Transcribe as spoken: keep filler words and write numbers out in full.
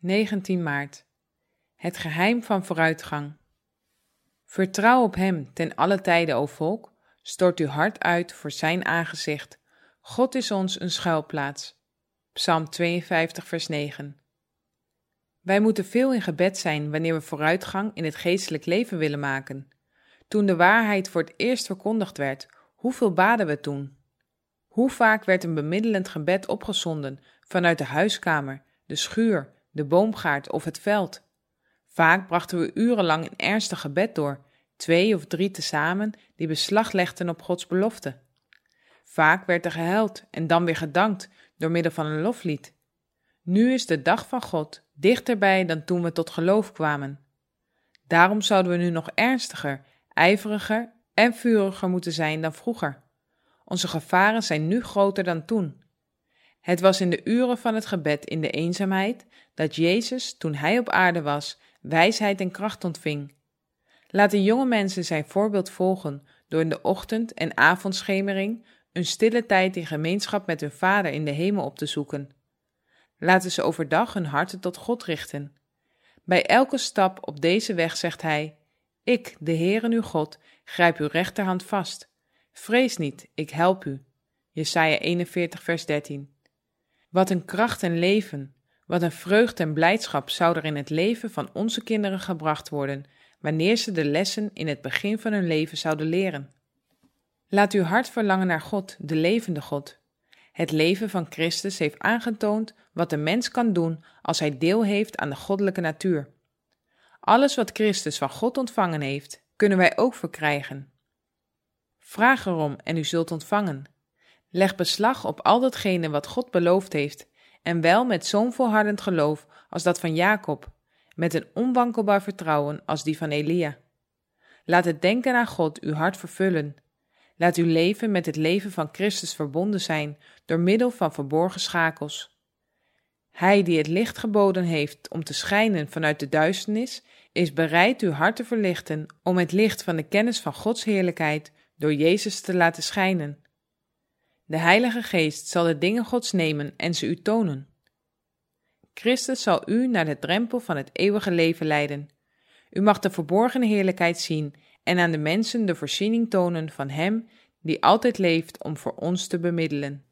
negentien maart. Het geheim van vooruitgang. Vertrouw op hem ten alle tijden, o volk, stort uw hart uit voor zijn aangezicht. God is ons een schuilplaats. Psalm tweeënvijftig vers negen. Wij moeten veel in gebed zijn wanneer we vooruitgang in het geestelijk leven willen maken. Toen de waarheid voor het eerst verkondigd werd, hoeveel baden we toen? Hoe vaak werd een bemiddelend gebed opgezonden vanuit de huiskamer, de schuur, de boomgaard of het veld? Vaak brachten we urenlang een ernstig gebed door, twee of drie tezamen die beslag legden op Gods belofte. Vaak werd er gehuild en dan weer gedankt door middel van een loflied. Nu is de dag van God dichterbij dan toen we tot geloof kwamen. Daarom zouden we nu nog ernstiger, ijveriger en vuriger moeten zijn dan vroeger. Onze gevaren zijn nu groter dan toen. Het was in de uren van het gebed in de eenzaamheid dat Jezus, toen hij op aarde was, wijsheid en kracht ontving. Laten jonge mensen zijn voorbeeld volgen door in de ochtend- en avondschemering een stille tijd in gemeenschap met hun Vader in de hemel op te zoeken. Laten ze overdag hun harten tot God richten. Bij elke stap op deze weg zegt hij: Ik, de Heere uw God, grijp uw rechterhand vast. Vrees niet, ik help u. Jesaja eenenveertig vers dertien. Wat een kracht en leven, wat een vreugde en blijdschap zou er in het leven van onze kinderen gebracht worden, wanneer ze de lessen in het begin van hun leven zouden leren. Laat uw hart verlangen naar God, de levende God. Het leven van Christus heeft aangetoond wat de mens kan doen als hij deel heeft aan de goddelijke natuur. Alles wat Christus van God ontvangen heeft, kunnen wij ook verkrijgen. Vraag erom en u zult ontvangen. Leg beslag op al datgene wat God beloofd heeft, en wel met zo'n volhardend geloof als dat van Jacob, met een onwankelbaar vertrouwen als die van Elia. Laat het denken aan God uw hart vervullen. Laat uw leven met het leven van Christus verbonden zijn door middel van verborgen schakels. Hij die het licht geboden heeft om te schijnen vanuit de duisternis, is bereid uw hart te verlichten om het licht van de kennis van Gods heerlijkheid door Jezus te laten schijnen. De Heilige Geest zal de dingen Gods nemen en ze u tonen. Christus zal u naar de drempel van het eeuwige leven leiden. U mag de verborgene heerlijkheid zien en aan de mensen de voorziening tonen van Hem die altijd leeft om voor ons te bemiddelen.